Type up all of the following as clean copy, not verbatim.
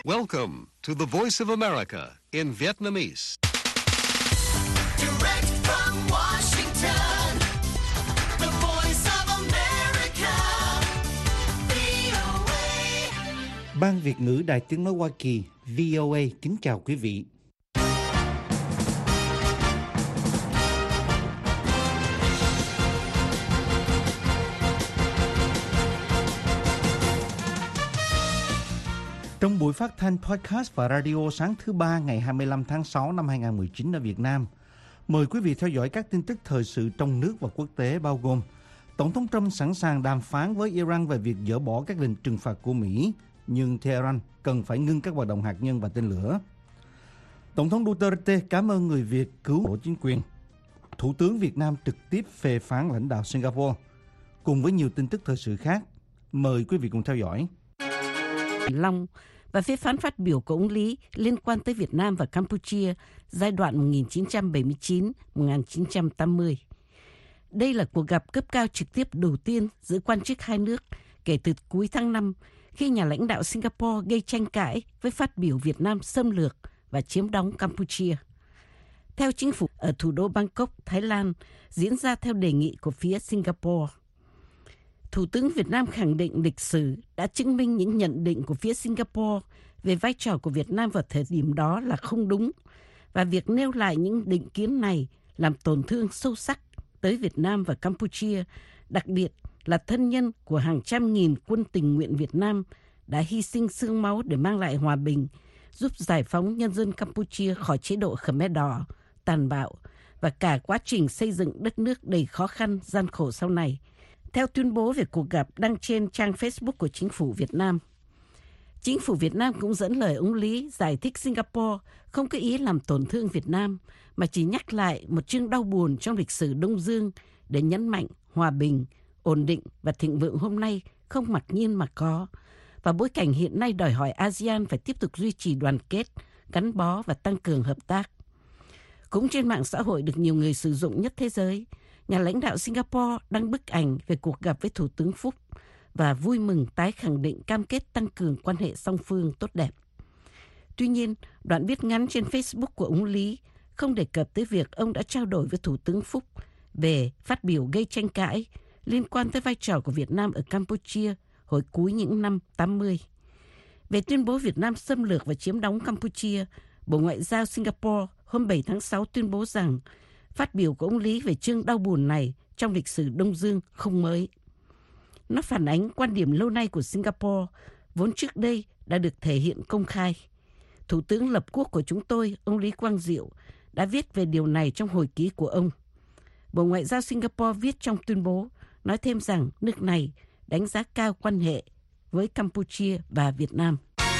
Welcome to the Voice of America in Vietnamese. Direct from Washington, the Voice of America, VOA. Ban Việt ngữ Đài Tiếng nói Hoa Kỳ VOA kính chào quý vị. Trong buổi phát thanh podcast và radio sáng thứ Ba ngày 25 tháng 6 năm 2019 ở Việt Nam, mời quý vị theo dõi các tin tức thời sự trong nước và quốc tế bao gồm Tổng thống Trump sẵn sàng đàm phán với Iran về việc dỡ bỏ các lệnh trừng phạt của Mỹ, nhưng Tehran cần phải ngưng các hoạt động hạt nhân và tên lửa. Tổng thống Duterte cảm ơn người Việt cứu đổ chính quyền. Thủ tướng Việt Nam trực tiếp phê phán lãnh đạo Singapore. Cùng với nhiều tin tức thời sự khác, mời quý vị cùng theo dõi. Long và phê phán phát biểu của ông Lý liên quan tới Việt Nam và Campuchia giai đoạn 1979-1980. Đây là cuộc gặp cấp cao trực tiếp đầu tiên giữa quan chức hai nước kể từ cuối tháng 5, khi nhà lãnh đạo Singapore gây tranh cãi với phát biểu Việt Nam xâm lược và chiếm đóng Campuchia. Theo chính phủ ở thủ đô Bangkok, Thái Lan, diễn ra theo đề nghị của phía Singapore. Thủ tướng Việt Nam khẳng định lịch sử đã chứng minh những nhận định của phía Singapore về vai trò của Việt Nam vào thời điểm đó là không đúng, và việc nêu lại những định kiến này làm tổn thương sâu sắc tới Việt Nam và Campuchia, đặc biệt là thân nhân của hàng trăm nghìn quân tình nguyện Việt Nam đã hy sinh xương máu để mang lại hòa bình, giúp giải phóng nhân dân Campuchia khỏi chế độ Khmer Đỏ, tàn bạo và cả quá trình xây dựng đất nước đầy khó khăn, gian khổ sau này. Theo tuyên bố về cuộc gặp đăng trên trang Facebook của chính phủ Việt Nam. Chính phủ Việt Nam cũng dẫn lời ông Lý giải thích Singapore không có ý làm tổn thương Việt Nam, mà chỉ nhắc lại một chương đau buồn trong lịch sử Đông Dương để nhấn mạnh hòa bình, ổn định và thịnh vượng hôm nay không mặc nhiên mà có, và bối cảnh hiện nay đòi hỏi ASEAN phải tiếp tục duy trì đoàn kết, gắn bó và tăng cường hợp tác. Cũng trên mạng xã hội được nhiều người sử dụng nhất thế giới, nhà lãnh đạo Singapore đăng bức ảnh về cuộc gặp với Thủ tướng Phúc và vui mừng tái khẳng định cam kết tăng cường quan hệ song phương tốt đẹp. Tuy nhiên, đoạn viết ngắn trên Facebook của ông Lý không đề cập tới việc ông đã trao đổi với Thủ tướng Phúc về phát biểu gây tranh cãi liên quan tới vai trò của Việt Nam ở Campuchia hồi cuối những năm 80. Về tuyên bố Việt Nam xâm lược và chiếm đóng Campuchia, Bộ Ngoại giao Singapore hôm 7 tháng 6 tuyên bố rằng phát biểu của ông Lý về chương đau buồn này trong lịch sử Đông Dương không mới. Nó phản ánh quan điểm lâu nay của Singapore, vốn trước đây đã được thể hiện công khai. Thủ tướng lập quốc của chúng tôi, ông Lý Quang Diệu, đã viết về điều này trong hồi ký của ông. Bộ Ngoại giao Singapore viết trong tuyên bố, nói thêm rằng nước này đánh giá cao quan hệ với Campuchia và Việt Nam.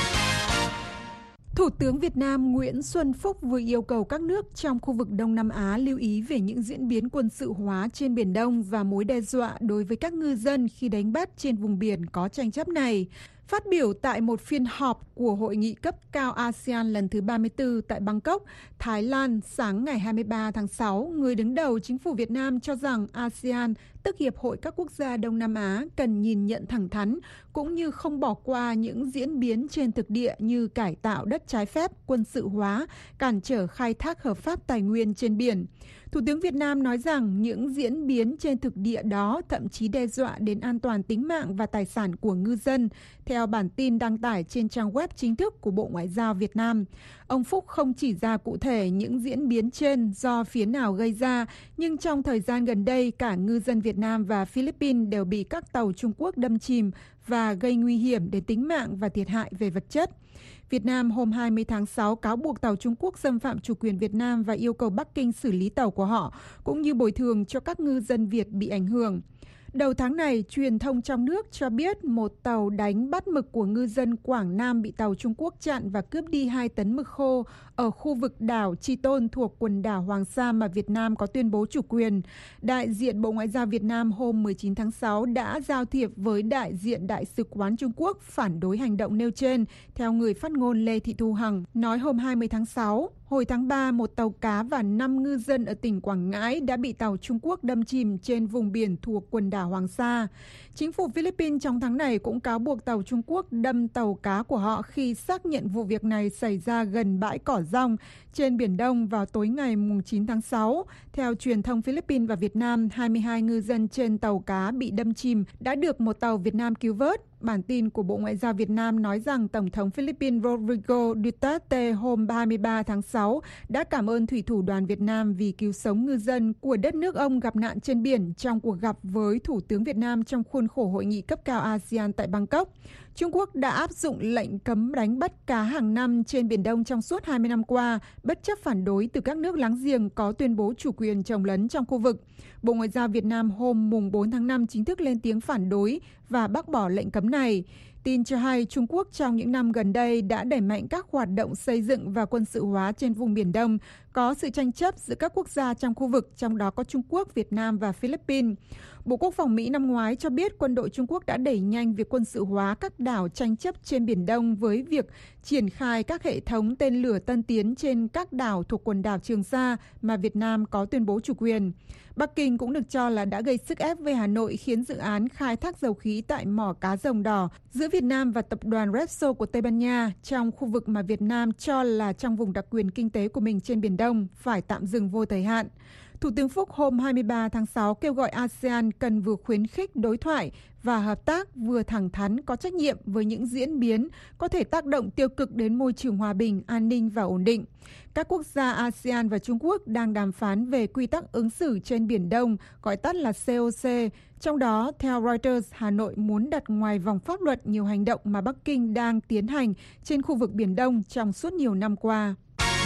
Thủ tướng Việt Nam Nguyễn Xuân Phúc vừa yêu cầu các nước trong khu vực Đông Nam Á lưu ý về những diễn biến quân sự hóa trên Biển Đông và mối đe dọa đối với các ngư dân khi đánh bắt trên vùng biển có tranh chấp này. Phát biểu tại một phiên họp của Hội nghị cấp cao ASEAN lần thứ 34 tại Bangkok, Thái Lan sáng ngày 23 tháng 6, người đứng đầu chính phủ Việt Nam cho rằng ASEAN, tức Hiệp hội các quốc gia Đông Nam Á, cần nhìn nhận thẳng thắn cũng như không bỏ qua những diễn biến trên thực địa như cải tạo đất trái phép, quân sự hóa, cản trở khai thác hợp pháp tài nguyên trên biển. Thủ tướng Việt Nam nói rằng những diễn biến trên thực địa đó thậm chí đe dọa đến an toàn tính mạng và tài sản của ngư dân, theo bản tin đăng tải trên trang web chính thức của Bộ Ngoại giao Việt Nam. Ông Phúc không chỉ ra cụ thể những diễn biến trên do phía nào gây ra, nhưng trong thời gian gần đây, cả ngư dân Việt Nam và Philippines đều bị các tàu Trung Quốc đâm chìm và gây nguy hiểm đến tính mạng và thiệt hại về vật chất. Việt Nam hôm 20 tháng 6 cáo buộc tàu Trung Quốc xâm phạm chủ quyền Việt Nam và yêu cầu Bắc Kinh xử lý tàu của họ, cũng như bồi thường cho các ngư dân Việt bị ảnh hưởng. Đầu tháng này, truyền thông trong nước cho biết một tàu đánh bắt mực của ngư dân Quảng Nam bị tàu Trung Quốc chặn và cướp đi 2 tấn mực khô ở khu vực đảo Chi Tôn thuộc quần đảo Hoàng Sa mà Việt Nam có tuyên bố chủ quyền. Đại diện Bộ Ngoại giao Việt Nam hôm 19 tháng 6 đã giao thiệp với đại diện Đại sứ quán Trung Quốc phản đối hành động nêu trên, theo người phát ngôn Lê Thị Thu Hằng nói hôm 20 tháng 6. Hồi tháng 3, một tàu cá và 5 ngư dân ở tỉnh Quảng Ngãi đã bị tàu Trung Quốc đâm chìm trên vùng biển thuộc quần đảo Hoàng Sa. Chính phủ Philippines trong tháng này cũng cáo buộc tàu Trung Quốc đâm tàu cá của họ khi xác nhận vụ việc này xảy ra gần bãi cỏ dong trên Biển Đông vào tối ngày 9 tháng 6. Theo truyền thông Philippines và Việt Nam, 22 ngư dân trên tàu cá bị đâm chìm đã được một tàu Việt Nam cứu vớt. Bản tin của Bộ Ngoại giao Việt Nam nói rằng Tổng thống Philippines Rodrigo Duterte hôm 23 tháng 6 đã cảm ơn thủy thủ đoàn Việt Nam vì cứu sống ngư dân của đất nước ông gặp nạn trên biển trong cuộc gặp với Thủ tướng Việt Nam trong khuôn khổ hội nghị cấp cao ASEAN tại Bangkok. Trung Quốc đã áp dụng lệnh cấm đánh bắt cá hàng năm trên Biển Đông trong suốt 20 năm qua, bất chấp phản đối từ các nước láng giềng có tuyên bố chủ quyền chồng lấn trong khu vực. Bộ Ngoại giao Việt Nam hôm 4 tháng 5 chính thức lên tiếng phản đối và bác bỏ lệnh cấm này. Tin cho hay Trung Quốc trong những năm gần đây đã đẩy mạnh các hoạt động xây dựng và quân sự hóa trên vùng Biển Đông, có sự tranh chấp giữa các quốc gia trong khu vực, trong đó có Trung Quốc, Việt Nam và Philippines. Bộ Quốc phòng Mỹ năm ngoái cho biết quân đội Trung Quốc đã đẩy nhanh việc quân sự hóa các đảo tranh chấp trên Biển Đông với việc triển khai các hệ thống tên lửa tân tiến trên các đảo thuộc quần đảo Trường Sa mà Việt Nam có tuyên bố chủ quyền. Bắc Kinh cũng được cho là đã gây sức ép với Hà Nội khiến dự án khai thác dầu khí tại mỏ cá Rồng Đỏ giữa Việt Nam và tập đoàn Repsol của Tây Ban Nha trong khu vực mà Việt Nam cho là trong vùng đặc quyền kinh tế của mình trên Biển Đông phải tạm dừng vô thời hạn. Thủ tướng Phúc hôm 23 tháng 6 kêu gọi ASEAN cần vừa khuyến khích đối thoại và hợp tác vừa thẳng thắn có trách nhiệm với những diễn biến có thể tác động tiêu cực đến môi trường hòa bình, an ninh và ổn định. Các quốc gia ASEAN và Trung Quốc đang đàm phán về quy tắc ứng xử trên Biển Đông, gọi tắt là COC. Trong đó, theo Reuters, Hà Nội muốn đặt ngoài vòng pháp luật nhiều hành động mà Bắc Kinh đang tiến hành trên khu vực Biển Đông trong suốt nhiều năm qua.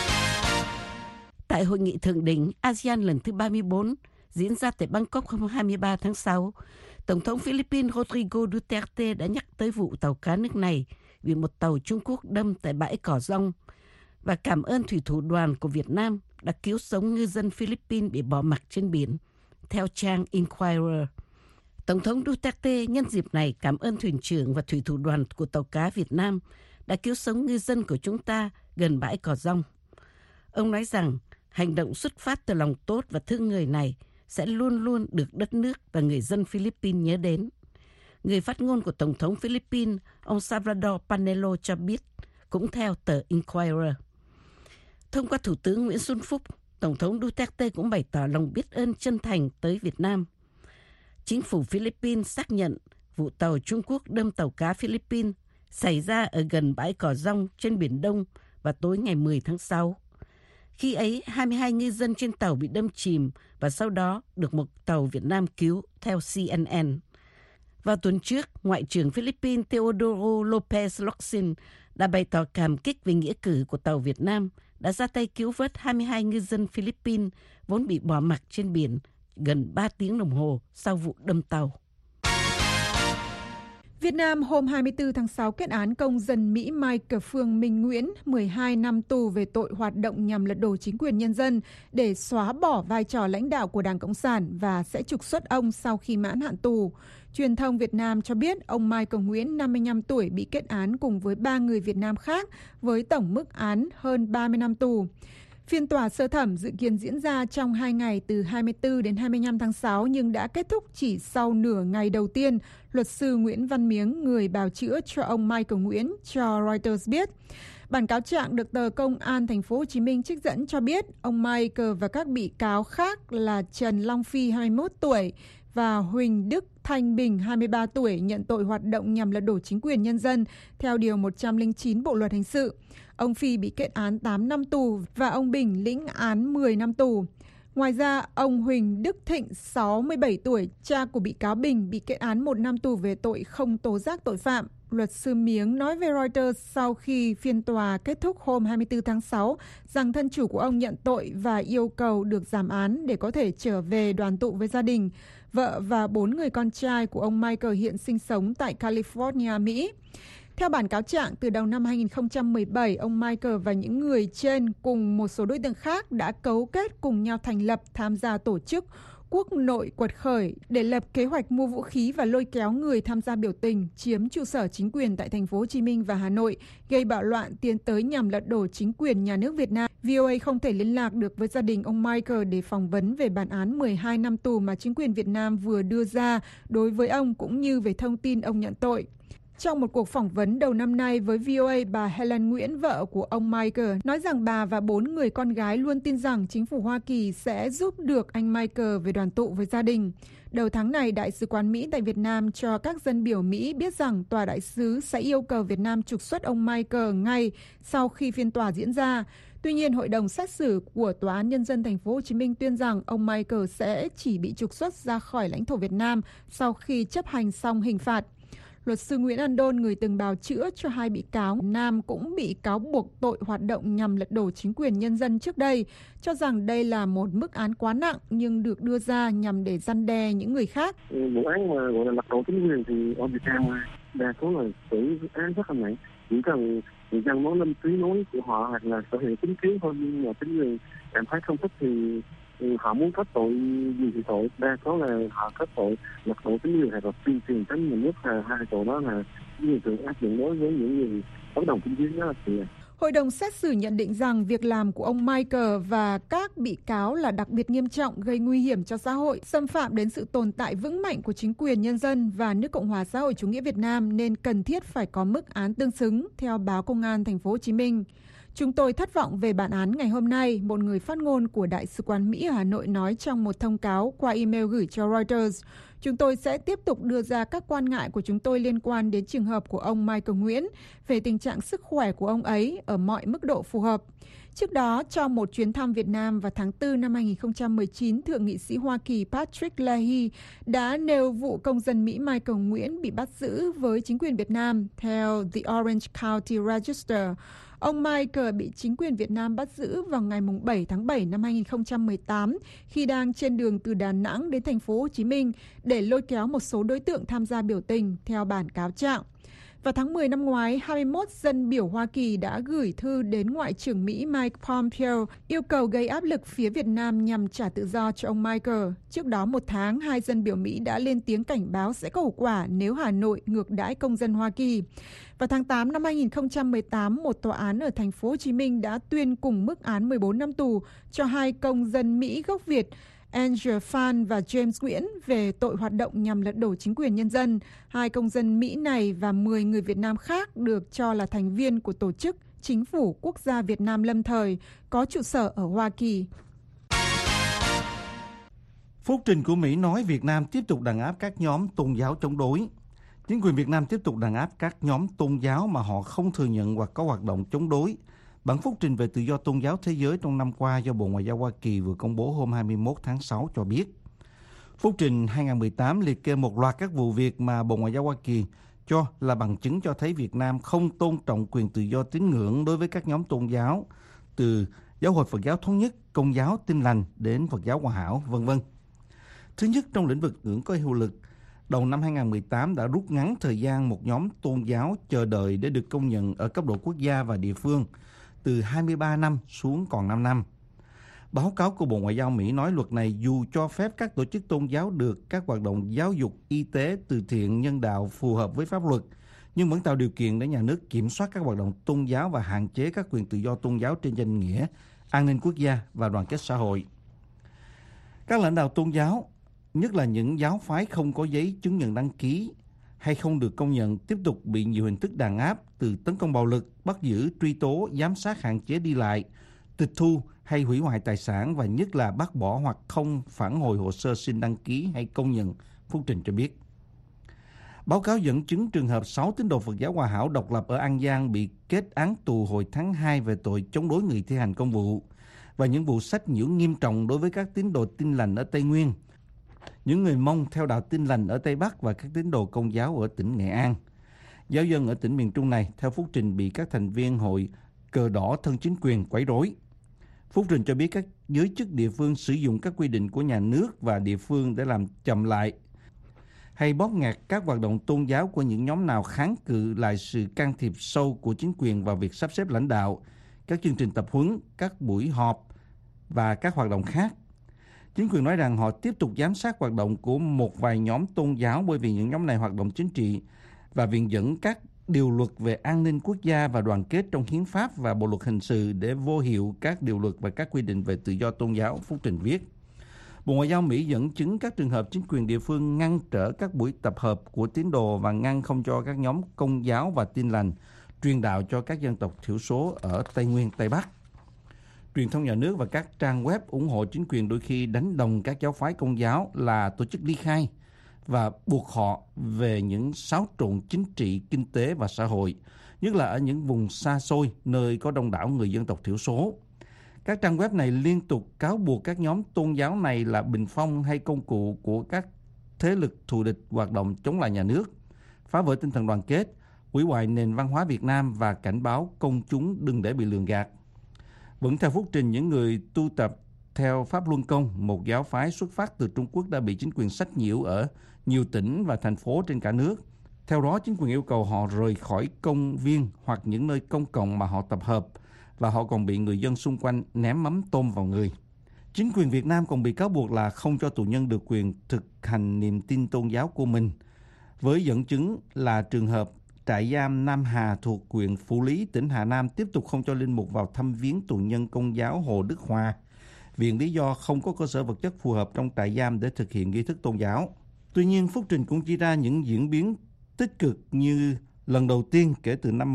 Tại hội nghị thượng đỉnh ASEAN lần thứ 34 diễn ra tại Bangkok hôm 23 tháng 6, Tổng thống Philippines Rodrigo Duterte đã nhắc tới vụ tàu cá nước này bị một tàu Trung Quốc đâm tại bãi cỏ dong và cảm ơn thủy thủ đoàn của Việt Nam đã cứu sống ngư dân Philippines bị bỏ mặc trên biển, theo trang Inquirer. Tổng thống Duterte nhân dịp này cảm ơn thuyền trưởng và thủy thủ đoàn của tàu cá Việt Nam đã cứu sống ngư dân của chúng ta gần bãi cỏ dong. Ông nói rằng hành động xuất phát từ lòng tốt và thương người này sẽ luôn luôn được đất nước và người dân Philippines nhớ đến. Người phát ngôn của Tổng thống Philippines, ông Salvador Panelo cho biết, cũng theo tờ Inquirer. Thông qua Thủ tướng Nguyễn Xuân Phúc, Tổng thống Duterte cũng bày tỏ lòng biết ơn chân thành tới Việt Nam. Chính phủ Philippines xác nhận vụ tàu Trung Quốc đâm tàu cá Philippines xảy ra ở gần bãi cỏ dong trên Biển Đông vào tối ngày 10 tháng 6. Khi ấy, 22 ngư dân trên tàu bị đâm chìm và sau đó được một tàu Việt Nam cứu, theo CNN. Vào tuần trước, Ngoại trưởng Philippines Teodoro Lopez Locsin đã bày tỏ cảm kích về nghĩa cử của tàu Việt Nam đã ra tay cứu vớt 22 ngư dân Philippines vốn bị bỏ mặc trên biển gần 3 tiếng đồng hồ sau vụ đâm tàu. Việt Nam hôm 24 tháng 6 kết án công dân Mỹ Michael Phương Minh Nguyễn 12 năm tù về tội hoạt động nhằm lật đổ chính quyền nhân dân để xóa bỏ vai trò lãnh đạo của Đảng Cộng sản và sẽ trục xuất ông sau khi mãn hạn tù. Truyền thông Việt Nam cho biết ông Michael Nguyễn, 55 tuổi, bị kết án cùng với 3 người Việt Nam khác với tổng mức án hơn 30 năm tù. Phiên tòa sơ thẩm dự kiến diễn ra trong 2 ngày từ 24 đến 25 tháng 6 nhưng đã kết thúc chỉ sau nửa ngày đầu tiên, luật sư Nguyễn Văn Miếng, người bào chữa cho ông Michael Nguyễn, cho Reuters biết. Bản cáo trạng được tờ Công an Thành phố Hồ Chí Minh trích dẫn cho biết ông Michael và các bị cáo khác là Trần Long Phi, 21 tuổi, và Huỳnh Đức Thanh Bình, 23 tuổi, nhận tội hoạt động nhằm lật đổ chính quyền nhân dân theo Điều 109 Bộ Luật Hình sự. Ông Phi bị kết án 8 năm tù và ông Bình lĩnh án 10 năm tù. Ngoài ra, ông Huỳnh Đức Thịnh, 67 tuổi, cha của bị cáo Bình, bị kết án 1 năm tù về tội không tố giác tội phạm. Luật sư Miếng nói với Reuters sau khi phiên tòa kết thúc hôm 24 tháng 6 rằng thân chủ của ông nhận tội và yêu cầu được giảm án để có thể trở về đoàn tụ với gia đình. Vợ và 4 người con trai của ông Michael hiện sinh sống tại California, Mỹ. Theo bản cáo trạng, từ đầu năm 2017, ông Michael và những người trên cùng một số đối tượng khác đã cấu kết cùng nhau thành lập, tham gia tổ chức quốc nội quật khởi để lập kế hoạch mua vũ khí và lôi kéo người tham gia biểu tình, chiếm trụ sở chính quyền tại thành phố Hồ Chí Minh và Hà Nội, gây bạo loạn tiến tới nhằm lật đổ chính quyền nhà nước Việt Nam. VOA không thể liên lạc được với gia đình ông Michael để phỏng vấn về bản án 12 năm tù mà chính quyền Việt Nam vừa đưa ra đối với ông, cũng như về thông tin ông nhận tội. Trong một cuộc phỏng vấn đầu năm nay với VOA, bà Helen Nguyễn, vợ của ông Michael, nói rằng bà và 4 người con gái luôn tin rằng chính phủ Hoa Kỳ sẽ giúp được anh Michael về đoàn tụ với gia đình. Đầu tháng này, Đại sứ quán Mỹ tại Việt Nam cho các dân biểu Mỹ biết rằng tòa đại sứ sẽ yêu cầu Việt Nam trục xuất ông Michael ngay sau khi phiên tòa diễn ra. Tuy nhiên, hội đồng xét xử của Tòa án Nhân dân thành phố Hồ Chí Minh tuyên rằng ông Michael sẽ chỉ bị trục xuất ra khỏi lãnh thổ Việt Nam sau khi chấp hành xong hình phạt. Luật sư Nguyễn An Đôn, người từng bào chữa cho 2 bị cáo Nam cũng bị cáo buộc tội hoạt động nhằm lật đổ chính quyền nhân dân trước đây, cho rằng đây là một mức án quá nặng nhưng được đưa ra nhằm để răn đe những người khác. Vụ án mà gọi là lật đổ chính quyền thì ở Việt Nam đa số là xử án rất là nặng, chỉ cần người dân nói lên tiếng nói của họ hoặc là thể hiện chính kiến thôi, nhưng mà chính quyền cảm thấy không thích thì họ muốn kết tội gì thì tội, đa số là họ kết tội lật đổ chính quyền hoặc là tuyên truyền chống nhà nước, là hai tội đó là nhiều trường áp dụng đối với những người bất đồng chính kiến đó thì. Hội đồng xét xử nhận định rằng việc làm của ông Michael và các bị cáo là đặc biệt nghiêm trọng, gây nguy hiểm cho xã hội, xâm phạm đến sự tồn tại vững mạnh của chính quyền nhân dân và nước Cộng hòa xã hội chủ nghĩa Việt Nam, nên cần thiết phải có mức án tương xứng, theo báo Công an thành phố Hồ Chí Minh. Chúng tôi thất vọng về bản án ngày hôm nay, một người phát ngôn của Đại sứ quán Mỹ ở Hà Nội nói trong một thông cáo qua email gửi cho Reuters. Chúng tôi sẽ tiếp tục đưa ra các quan ngại của chúng tôi liên quan đến trường hợp của ông Michael Nguyễn về tình trạng sức khỏe của ông ấy ở mọi mức độ phù hợp. Trước đó, trong một chuyến thăm Việt Nam vào tháng 4 năm 2019, Thượng nghị sĩ Hoa Kỳ Patrick Leahy đã nêu vụ công dân Mỹ Michael Nguyễn bị bắt giữ với chính quyền Việt Nam. Theo The Orange County Register, ông Michael bị chính quyền Việt Nam bắt giữ vào ngày 7 tháng 7 năm 2018 khi đang trên đường từ Đà Nẵng đến thành phố Hồ Chí Minh để lôi kéo một số đối tượng tham gia biểu tình, theo bản cáo trạng. Vào tháng 10 năm ngoái, 21 dân biểu Hoa Kỳ đã gửi thư đến Ngoại trưởng Mỹ Mike Pompeo yêu cầu gây áp lực phía Việt Nam nhằm trả tự do cho ông Michael. Trước đó một tháng, 2 dân biểu Mỹ đã lên tiếng cảnh báo sẽ có hậu quả nếu Hà Nội ngược đãi công dân Hoa Kỳ. Vào tháng 8 năm 2018, một tòa án ở thành phố Hồ Chí Minh đã tuyên cùng mức án 14 năm tù cho 2 công dân Mỹ gốc Việt, Andrew Phan và James Nguyễn, về tội hoạt động nhằm lật đổ chính quyền nhân dân. 2 công dân Mỹ này và 10 người Việt Nam khác được cho là thành viên của tổ chức Chính phủ Quốc gia Việt Nam lâm thời có trụ sở ở Hoa Kỳ. Phúc trình của Mỹ nói Việt Nam tiếp tục đàn áp các nhóm tôn giáo chống đối. Chính quyền Việt Nam tiếp tục đàn áp các nhóm tôn giáo mà họ không thừa nhận hoặc có hoạt động chống đối. Bản phúc trình về tự do tôn giáo thế giới trong năm qua do Bộ Ngoại giao Hoa Kỳ vừa công bố hôm 21 tháng 6 cho biết. Phúc trình 2018 liệt kê một loạt các vụ việc mà Bộ Ngoại giao Hoa Kỳ cho là bằng chứng cho thấy Việt Nam không tôn trọng quyền tự do tín ngưỡng đối với các nhóm tôn giáo, từ Giáo hội Phật giáo Thống nhất, Công giáo Tin lành đến Phật giáo Hòa hảo, v.v. Thứ nhất, trong lĩnh vực ngưỡng có hiệu lực, đầu năm 2018 đã rút ngắn thời gian một nhóm tôn giáo chờ đợi để được công nhận ở cấp độ quốc gia và địa phương từ 23 năm xuống còn 5 năm. Báo cáo của Bộ Ngoại giao Mỹ nói luật này dù cho phép các tổ chức tôn giáo được các hoạt động giáo dục, y tế, từ thiện, nhân đạo phù hợp với pháp luật, nhưng vẫn tạo điều kiện để nhà nước kiểm soát các hoạt động tôn giáo và hạn chế các quyền tự do tôn giáo trên danh nghĩa an ninh quốc gia và đoàn kết xã hội. Các lãnh đạo tôn giáo, nhất là những giáo phái không có giấy chứng nhận đăng ký hay không được công nhận, tiếp tục bị nhiều hình thức đàn áp, từ tấn công bạo lực, bắt giữ, truy tố, giám sát, hạn chế đi lại, tịch thu hay hủy hoại tài sản, và nhất là bác bỏ hoặc không phản hồi hồ sơ xin đăng ký hay công nhận, phúc trình cho biết. Báo cáo dẫn chứng trường hợp 6 tín đồ Phật giáo Hòa hảo độc lập ở An Giang bị kết án tù hồi tháng 2 về tội chống đối người thi hành công vụ và những vụ sách nhiễu nghiêm trọng đối với các tín đồ Tin lành ở Tây Nguyên, những người Mông theo đạo Tin lành ở Tây Bắc và các tín đồ Công giáo ở tỉnh Nghệ An. Giáo dân ở tỉnh miền Trung này, theo phúc trình, bị các thành viên hội cờ đỏ thân chính quyền quấy rối. Phúc trình cho biết các giới chức địa phương sử dụng các quy định của nhà nước và địa phương để làm chậm lại hay bóp nghẹt các hoạt động tôn giáo của những nhóm nào kháng cự lại sự can thiệp sâu của chính quyền vào việc sắp xếp lãnh đạo, các chương trình tập huấn, các buổi họp và các hoạt động khác. Chính quyền nói rằng họ tiếp tục giám sát hoạt động của một vài nhóm tôn giáo bởi vì những nhóm này hoạt động chính trị và viện dẫn các điều luật về an ninh quốc gia và đoàn kết trong hiến pháp và bộ luật hình sự để vô hiệu các điều luật và các quy định về tự do tôn giáo, Phúc Trình viết. Bộ Ngoại giao Mỹ dẫn chứng các trường hợp chính quyền địa phương ngăn trở các buổi tập hợp của tín đồ và ngăn không cho các nhóm Công giáo và Tin lành truyền đạo cho các dân tộc thiểu số ở Tây Nguyên, Tây Bắc. Truyền thông nhà nước và các trang web ủng hộ chính quyền đôi khi đánh đồng các giáo phái Công giáo là tổ chức ly khai và buộc họ về những xáo trộn chính trị, kinh tế và xã hội, nhất là ở những vùng xa xôi nơi có đông đảo người dân tộc thiểu số. Các trang web này liên tục cáo buộc các nhóm tôn giáo này là bình phong hay công cụ của các thế lực thù địch hoạt động chống lại nhà nước, phá vỡ tinh thần đoàn kết, hủy hoại nền văn hóa Việt Nam và cảnh báo công chúng đừng để bị lường gạt. Vẫn theo phúc trình, những người tu tập theo Pháp Luân Công, một giáo phái xuất phát từ Trung Quốc đã bị chính quyền sách nhiễu ở nhiều tỉnh và thành phố trên cả nước. Theo đó, chính quyền yêu cầu họ rời khỏi công viên hoặc những nơi công cộng mà họ tập hợp, và họ còn bị người dân xung quanh ném mắm tôm vào người. Chính quyền Việt Nam còn bị cáo buộc là không cho tù nhân được quyền thực hành niềm tin tôn giáo của mình, với dẫn chứng là trường hợp trại giam Nam Hà thuộc huyện Phủ Lý, tỉnh Hà Nam tiếp tục không cho linh mục vào thăm viếng tù nhân Công giáo Hồ Đức Hòa, viện lý do không có cơ sở vật chất phù hợp trong trại giam để thực hiện nghi thức tôn giáo. Tuy nhiên, phúc trình cũng chỉ ra những diễn biến tích cực như lần đầu tiên kể từ năm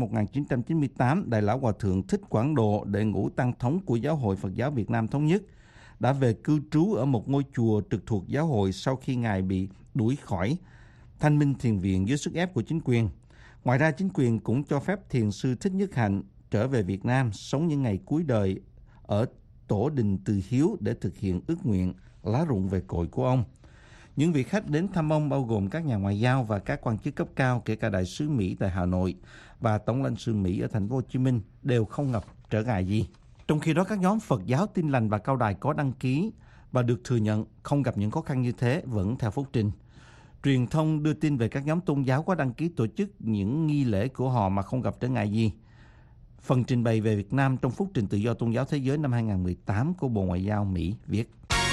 1998, Đại lão Hòa thượng Thích Quảng Độ, đệ ngũ tăng thống của Giáo hội Phật giáo Việt Nam Thống nhất, đã về cư trú ở một ngôi chùa trực thuộc giáo hội sau khi Ngài bị đuổi khỏi Thanh Minh Thiền Viện dưới sức ép của chính quyền. Ngoài ra, chính quyền cũng cho phép thiền sư Thích Nhất Hạnh trở về Việt Nam, sống những ngày cuối đời ở tổ đình Từ Hiếu để thực hiện ước nguyện lá rụng về cội của ông. Những vị khách đến thăm ông bao gồm các nhà ngoại giao và các quan chức cấp cao, kể cả đại sứ Mỹ tại Hà Nội và tổng lãnh sự Mỹ ở thành phố Hồ Chí Minh, đều không gặp trở ngại gì. Trong khi đó, các nhóm Phật giáo Tin lành và Cao đài có đăng ký và được thừa nhận không gặp những khó khăn như thế, vẫn theo phúc trình. Truyền thông đưa tin về các nhóm tôn giáo có đăng ký tổ chức những nghi lễ của họ mà không gặp trở ngại gì. Phần trình bày về Việt Nam trong phúc trình Tự do Tôn giáo Thế giới năm 2018 của Bộ Ngoại giao Mỹ viết: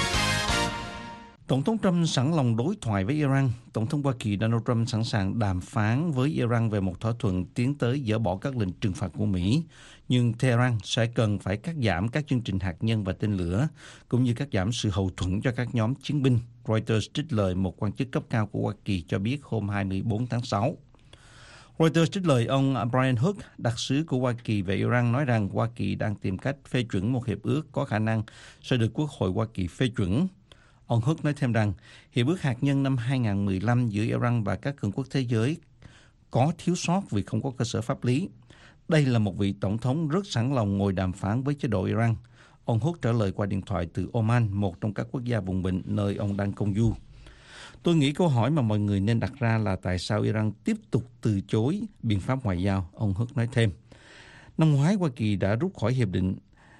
Tổng thống Trump sẵn lòng đối thoại với Iran. Tổng thống Hoa Kỳ Donald Trump sẵn sàng đàm phán với Iran về một thỏa thuận tiến tới dỡ bỏ các lệnh trừng phạt của Mỹ. Nhưng Tehran sẽ cần phải cắt giảm các chương trình hạt nhân và tên lửa, cũng như cắt giảm sự hậu thuẫn cho các nhóm chiến binh. Reuters trích lời một quan chức cấp cao của Hoa Kỳ cho biết hôm 24 tháng 6. Reuters trích lời ông Brian Hook, đặc sứ của Hoa Kỳ về Iran, nói rằng Hoa Kỳ đang tìm cách phê chuẩn một hiệp ước có khả năng sẽ được Quốc hội Hoa Kỳ phê chuẩn. Ông Hook nói thêm rằng hiệp ước hạt nhân năm 2015 giữa Iran và các cường quốc thế giới có thiếu sót vì không có cơ sở pháp lý. Đây là một vị tổng thống rất sẵn lòng ngồi đàm phán với chế độ Iran. Ông Hook trả lời qua điện thoại từ Oman, một trong các quốc gia vùng vịnh nơi ông đang công du. Tôi nghĩ câu hỏi mà mọi người nên đặt ra là tại sao Iran tiếp tục từ chối biện pháp ngoại giao, ông Hook nói thêm. Năm ngoái, Hoa Kỳ đã rút khỏi hiệp định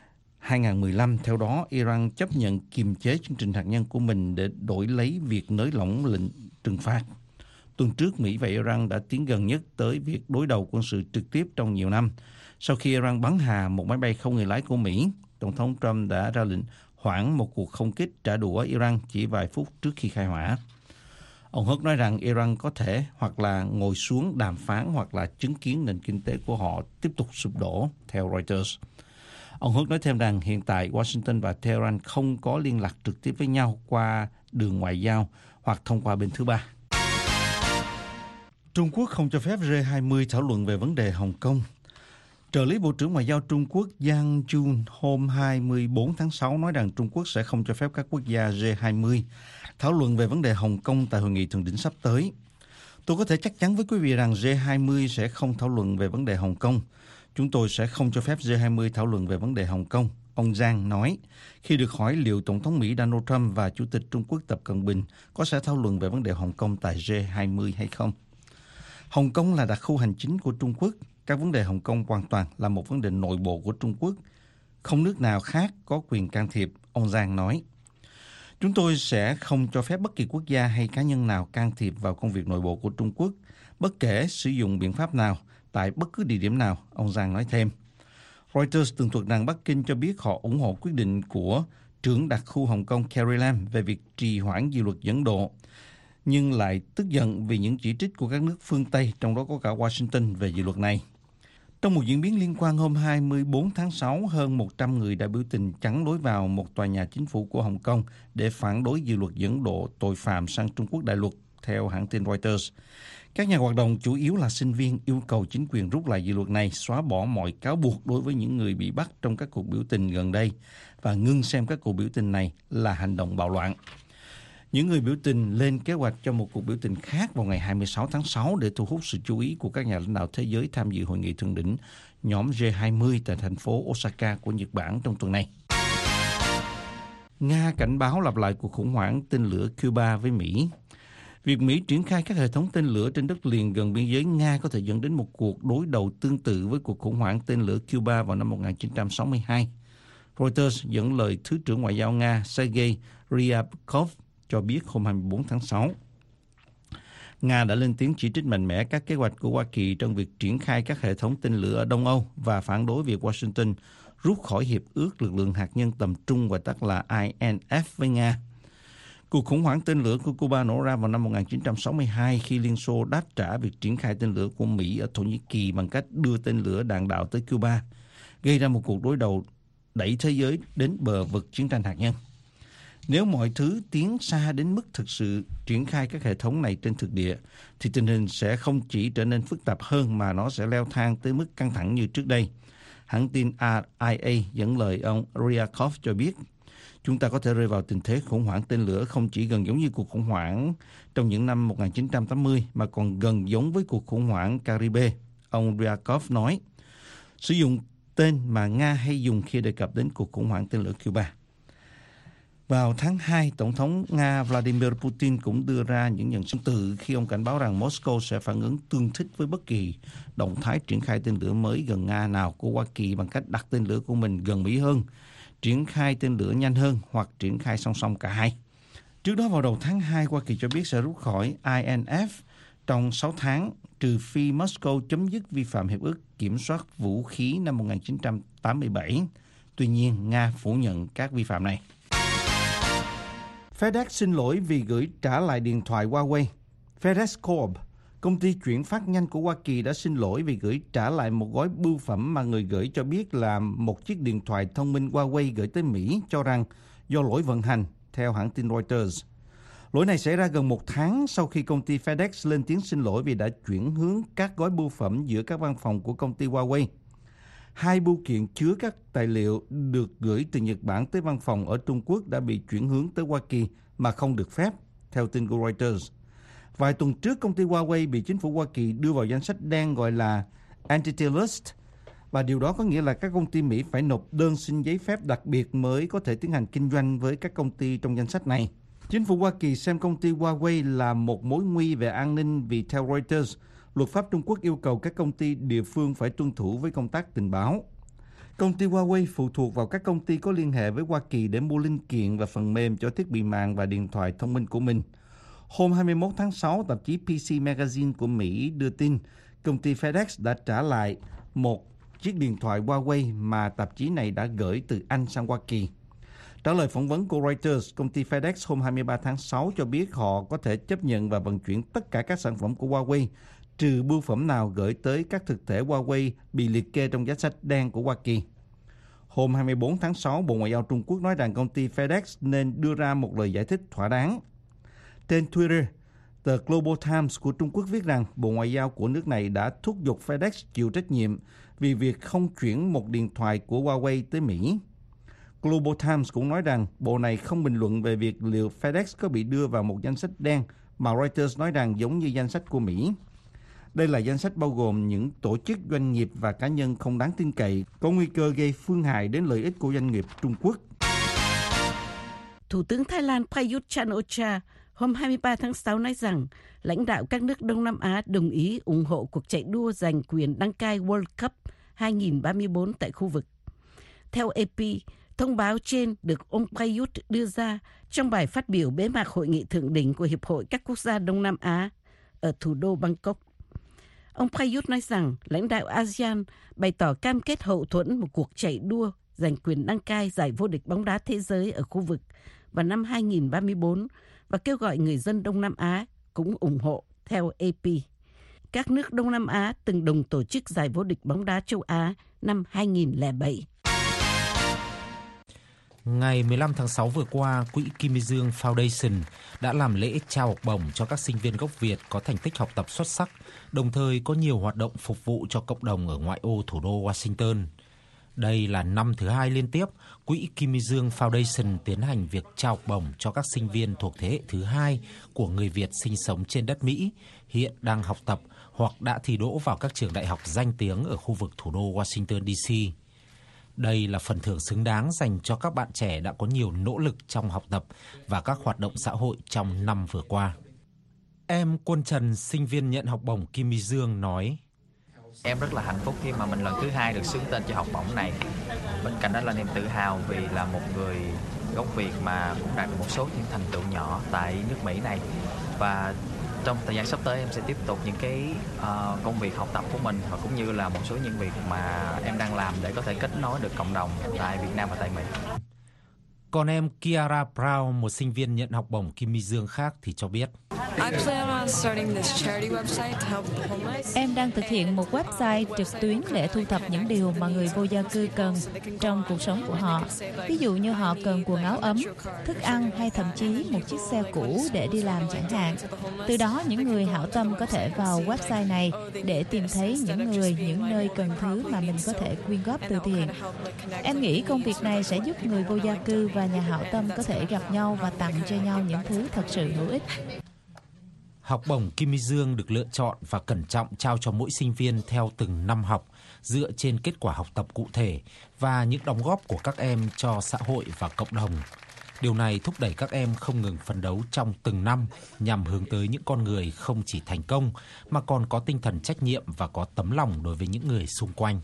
2015, theo đó Iran chấp nhận kiềm chế chương trình hạt nhân của mình để đổi lấy việc nới lỏng lệnh trừng phạt. Tuần trước, Mỹ và Iran đã tiến gần nhất tới việc đối đầu quân sự trực tiếp trong nhiều năm. Sau khi Iran bắn hạ một máy bay không người lái của Mỹ, Tổng thống Trump đã ra lệnh hoãn một cuộc không kích trả đũa Iran chỉ vài phút trước khi khai hỏa. Ông Hook nói rằng Iran có thể hoặc là ngồi xuống đàm phán hoặc là chứng kiến nền kinh tế của họ tiếp tục sụp đổ, theo Reuters. Ông Hook nói thêm rằng hiện tại Washington và Tehran không có liên lạc trực tiếp với nhau qua đường ngoại giao hoặc thông qua bên thứ ba. Trung Quốc không cho phép G20 thảo luận về vấn đề Hồng Kông. Trợ lý Bộ trưởng Ngoại giao Trung Quốc Yang Jun hôm 24 tháng 6 nói rằng Trung Quốc sẽ không cho phép các quốc gia G20 thảo luận về vấn đề Hồng Kông tại hội nghị thượng đỉnh sắp tới. Tôi có thể chắc chắn với quý vị rằng G20 sẽ không thảo luận về vấn đề Hồng Kông. Chúng tôi sẽ không cho phép G20 thảo luận về vấn đề Hồng Kông, ông Giang nói, khi được hỏi liệu Tổng thống Mỹ Donald Trump và Chủ tịch Trung Quốc Tập Cận Bình có sẽ thảo luận về vấn đề Hồng Kông tại G20 hay không. Hồng Kông là đặc khu hành chính của Trung Quốc. Các vấn đề Hồng Kông hoàn toàn là một vấn đề nội bộ của Trung Quốc. Không nước nào khác có quyền can thiệp, ông Giang nói. Chúng tôi sẽ không cho phép bất kỳ quốc gia hay cá nhân nào can thiệp vào công việc nội bộ của Trung Quốc, bất kể sử dụng biện pháp nào, tại bất cứ địa điểm nào, ông Giang nói thêm. Reuters tường thuật rằng Bắc Kinh cho biết họ ủng hộ quyết định của trưởng đặc khu Hồng Kông Carrie Lam về việc trì hoãn dự luật dẫn độ, nhưng lại tức giận vì những chỉ trích của các nước phương Tây, trong đó có cả Washington, về dự luật này. Trong một diễn biến liên quan, hôm 24 tháng 6, hơn 100 người đã biểu tình chắn lối vào một tòa nhà chính phủ của Hồng Kông để phản đối dự luật dẫn độ tội phạm sang Trung Quốc đại lục, theo hãng tin Reuters. Các nhà hoạt động chủ yếu là sinh viên yêu cầu chính quyền rút lại dự luật này, xóa bỏ mọi cáo buộc đối với những người bị bắt trong các cuộc biểu tình gần đây và ngưng xem các cuộc biểu tình này là hành động bạo loạn. Những người biểu tình lên kế hoạch cho một cuộc biểu tình khác vào ngày 26 tháng 6 để thu hút sự chú ý của các nhà lãnh đạo thế giới tham dự hội nghị thượng đỉnh nhóm G20 tại thành phố Osaka của Nhật Bản trong tuần này. Nga cảnh báo lặp lại cuộc khủng hoảng tên lửa Cuba với Mỹ. Việc Mỹ triển khai các hệ thống tên lửa trên đất liền gần biên giới Nga có thể dẫn đến một cuộc đối đầu tương tự với cuộc khủng hoảng tên lửa Cuba vào năm 1962. Reuters dẫn lời Thứ trưởng Ngoại giao Nga Sergei Ryabkov cho biết hôm 24 tháng 6. Nga đã lên tiếng chỉ trích mạnh mẽ các kế hoạch của Hoa Kỳ trong việc triển khai các hệ thống tên lửa ở Đông Âu và phản đối việc Washington rút khỏi Hiệp ước Lực lượng Hạt nhân tầm trung, gọi tắt là INF, với Nga. Cuộc khủng hoảng tên lửa của Cuba nổ ra vào năm 1962 khi Liên Xô đáp trả việc triển khai tên lửa của Mỹ ở Thổ Nhĩ Kỳ bằng cách đưa tên lửa đạn đạo tới Cuba, gây ra một cuộc đối đầu đẩy thế giới đến bờ vực chiến tranh hạt nhân. Nếu mọi thứ tiến xa đến mức thực sự triển khai các hệ thống này trên thực địa, thì tình hình sẽ không chỉ trở nên phức tạp hơn mà nó sẽ leo thang tới mức căng thẳng như trước đây. Hãng tin RIA dẫn lời ông Ryabkov cho biết, chúng ta có thể rơi vào tình thế khủng hoảng tên lửa không chỉ gần giống như cuộc khủng hoảng trong những năm 1980 mà còn gần giống với cuộc khủng hoảng Caribe, ông Ryabkov nói, sử dụng tên mà Nga hay dùng khi đề cập đến cuộc khủng hoảng tên lửa Cuba. Vào tháng 2, Tổng thống Nga Vladimir Putin cũng đưa ra những nhận xét tương tự khi ông cảnh báo rằng Moscow sẽ phản ứng tương thích với bất kỳ động thái triển khai tên lửa mới gần Nga nào của Hoa Kỳ bằng cách đặt tên lửa của mình gần Mỹ hơn, triển khai tên lửa nhanh hơn hoặc triển khai song song cả hai. Trước đó vào đầu tháng 2, Hoa Kỳ cho biết sẽ rút khỏi INF trong 6 tháng, trừ phi Moscow chấm dứt vi phạm Hiệp ước Kiểm soát Vũ khí năm 1987. Tuy nhiên, Nga phủ nhận các vi phạm này. FedEx xin lỗi vì gửi trả lại điện thoại Huawei. FedEx Corp, công ty chuyển phát nhanh của Hoa Kỳ, đã xin lỗi vì gửi trả lại một gói bưu phẩm mà người gửi cho biết là một chiếc điện thoại thông minh Huawei gửi tới Mỹ, cho rằng do lỗi vận hành, theo hãng tin Reuters. Lỗi này xảy ra gần một tháng sau khi công ty FedEx lên tiếng xin lỗi vì đã chuyển hướng các gói bưu phẩm giữa các văn phòng của công ty Huawei. 2 bưu kiện chứa các tài liệu được gửi từ Nhật Bản tới văn phòng ở Trung Quốc đã bị chuyển hướng tới Hoa Kỳ mà không được phép, theo tin của Reuters. Vài tuần trước, công ty Huawei bị chính phủ Hoa Kỳ đưa vào danh sách đen gọi là Entity List, và điều đó có nghĩa là các công ty Mỹ phải nộp đơn xin giấy phép đặc biệt mới có thể tiến hành kinh doanh với các công ty trong danh sách này. Chính phủ Hoa Kỳ xem công ty Huawei là một mối nguy về an ninh vì theo Reuters, luật pháp Trung Quốc yêu cầu các công ty địa phương phải tuân thủ với công tác tình báo. Công ty Huawei phụ thuộc vào các công ty có liên hệ với Hoa Kỳ để mua linh kiện và phần mềm cho thiết bị mạng và điện thoại thông minh của mình. Hôm 21 tháng 6, tạp chí PC Magazine của Mỹ đưa tin công ty FedEx đã trả lại một chiếc điện thoại Huawei mà tạp chí này đã gửi từ Anh sang Hoa Kỳ. Trả lời phỏng vấn của Reuters, công ty FedEx hôm 23 tháng 6 cho biết họ có thể chấp nhận và vận chuyển tất cả các sản phẩm của Huawei, trừ bưu phẩm nào gửi tới các thực thể Huawei bị liệt kê trong danh sách đen của Hoa Kỳ. Hôm 24 tháng 6, Bộ Ngoại giao Trung Quốc nói rằng công ty FedEx nên đưa ra một lời giải thích thỏa đáng. Trên Twitter, tờ Global Times của Trung Quốc viết rằng Bộ Ngoại giao của nước này đã thúc giục FedEx chịu trách nhiệm vì việc không chuyển một điện thoại của Huawei tới Mỹ. Global Times cũng nói rằng bộ này không bình luận về việc liệu FedEx có bị đưa vào một danh sách đen mà Reuters nói rằng giống như danh sách của Mỹ. Đây là danh sách bao gồm những tổ chức, doanh nghiệp và cá nhân không đáng tin cậy, có nguy cơ gây phương hại đến lợi ích của doanh nghiệp Trung Quốc. Thủ tướng Thái Lan Prayut Chan-o-cha hôm 23 tháng 6 nói rằng lãnh đạo các nước Đông Nam Á đồng ý ủng hộ cuộc chạy đua giành quyền đăng cai World Cup 2034 tại khu vực. Theo AP, thông báo trên được ông Prayut đưa ra trong bài phát biểu bế mạc hội nghị thượng đỉnh của Hiệp hội các quốc gia Đông Nam Á ở thủ đô Bangkok. Ông Prayut nói rằng lãnh đạo ASEAN bày tỏ cam kết hậu thuẫn một cuộc chạy đua giành quyền đăng cai giải vô địch bóng đá thế giới ở khu vực vào năm 2034 và kêu gọi người dân Đông Nam Á cũng ủng hộ theo AP. Các nước Đông Nam Á từng đồng tổ chức giải vô địch bóng đá châu Á năm 2007. Ngày 15 tháng 6 vừa qua, Quỹ Kim Il-sung Foundation đã làm lễ trao học bổng cho các sinh viên gốc Việt có thành tích học tập xuất sắc, đồng thời có nhiều hoạt động phục vụ cho cộng đồng ở ngoại ô thủ đô Washington. Đây là năm thứ 2 liên tiếp, Quỹ Kim Il-sung Foundation tiến hành việc trao học bổng cho các sinh viên thuộc thế hệ thứ 2 của người Việt sinh sống trên đất Mỹ, hiện đang học tập hoặc đã thi đỗ vào các trường đại học danh tiếng ở khu vực thủ đô Washington DC. Đây là phần thưởng xứng đáng dành cho các bạn trẻ đã có nhiều nỗ lực trong học tập và các hoạt động xã hội trong năm vừa qua. Em Quân Trần, sinh viên nhận học bổng Kim Il-sung nói: Em rất là hạnh phúc khi mà mình lần thứ 2 được xướng tên cho học bổng này. Bên cạnh đó là niềm tự hào vì là một người gốc Việt mà cũng đạt được một số những thành tựu nhỏ tại nước Mỹ này. Và trong thời gian sắp tới em sẽ tiếp tục những cái công việc học tập của mình và cũng như là một số những việc mà em đang làm để có thể kết nối được cộng đồng tại Việt Nam và tại Mỹ. Còn em Kiara Brown, một sinh viên nhận học bổng Kim Il-sung khác thì cho biết: Em đang thực hiện một website trực tuyến để thu thập những điều mà người vô gia cư cần trong cuộc sống của họ. Ví dụ như họ cần quần áo ấm, thức ăn hay thậm chí một chiếc xe cũ để đi làm chẳng hạn. Từ đó những người hảo tâm có thể vào website này để tìm thấy những nơi cần thứ mà mình có thể quyên góp từ thiện. Em nghĩ công việc này sẽ giúp người vô gia cư và nhà hảo tâm có thể gặp nhau và tặng cho nhau những thứ thật sự hữu ích. Học bổng Kim Il-sung được lựa chọn và cẩn trọng trao cho mỗi sinh viên theo từng năm học, dựa trên kết quả học tập cụ thể và những đóng góp của các em cho xã hội và cộng đồng. Điều này thúc đẩy các em không ngừng phấn đấu trong từng năm nhằm hướng tới những con người không chỉ thành công mà còn có tinh thần trách nhiệm và có tấm lòng đối với những người xung quanh.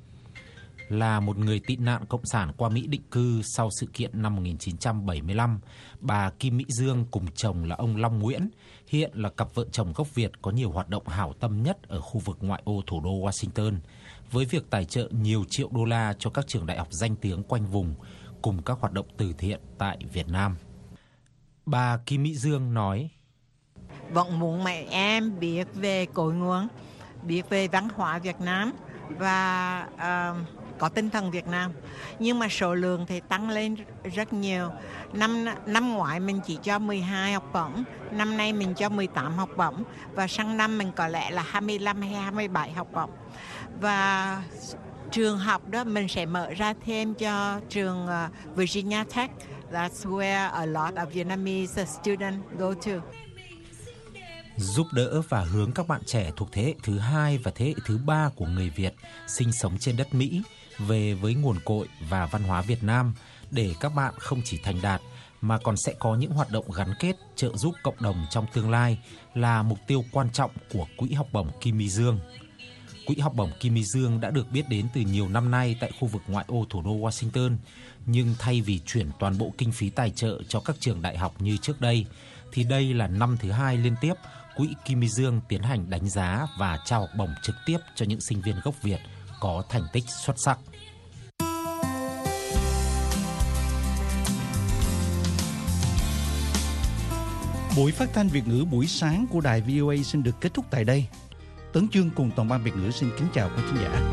Là một người tị nạn cộng sản qua Mỹ định cư sau sự kiện năm 1975, bà Kim Il-sung cùng chồng là ông Long Nguyễn, hiện là cặp vợ chồng gốc Việt có nhiều hoạt động hảo tâm nhất ở khu vực ngoại ô thủ đô Washington, với việc tài trợ nhiều triệu đô la cho các trường đại học danh tiếng quanh vùng, cùng các hoạt động từ thiện tại Việt Nam. Bà Kim Il-sung nói: Vẫn muốn mẹ em biết về cội nguồn, biết về văn hóa Việt Nam và có tinh thần Việt Nam. Nhưng mà số lượng thì tăng lên rất nhiều. Năm ngoái mình chỉ cho 12 học bổng, năm nay mình cho 18 học bổng và sang năm mình có lẽ là 25 hay 27 học bổng. Và trường học đó mình sẽ mở ra thêm cho trường Virginia Tech. That's where a lot of Vietnamese students go to. Giúp đỡ và hướng các bạn trẻ thuộc thế hệ thứ 2 và thế hệ thứ 3 của người Việt sinh sống trên đất Mỹ về với nguồn cội và văn hóa Việt Nam để các bạn không chỉ thành đạt mà còn sẽ có những hoạt động gắn kết trợ giúp cộng đồng trong tương lai là mục tiêu quan trọng của Quỹ học bổng Kim Il-sung. Quỹ học bổng Kim Il-sung đã được biết đến từ nhiều năm nay tại khu vực ngoại ô thủ đô Washington, nhưng thay vì chuyển toàn bộ kinh phí tài trợ cho các trường đại học như trước đây, thì đây là năm thứ 2 liên tiếp Quỹ Kim Il-sung tiến hành đánh giá và trao học bổng trực tiếp cho những sinh viên gốc Việt có thành tích xuất sắc. Buổi phát thanh Việt ngữ buổi sáng của đài VOA xin được kết thúc tại đây. Tấn Chương cùng toàn ban Việt ngữ xin kính chào quý khán giả.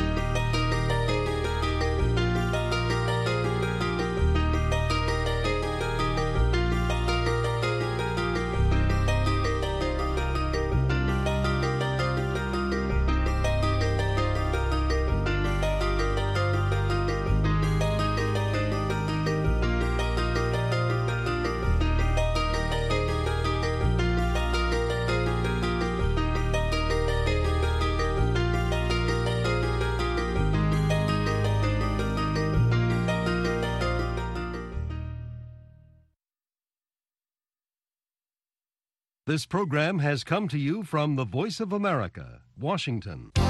This program has come to you from the Voice of America, Washington.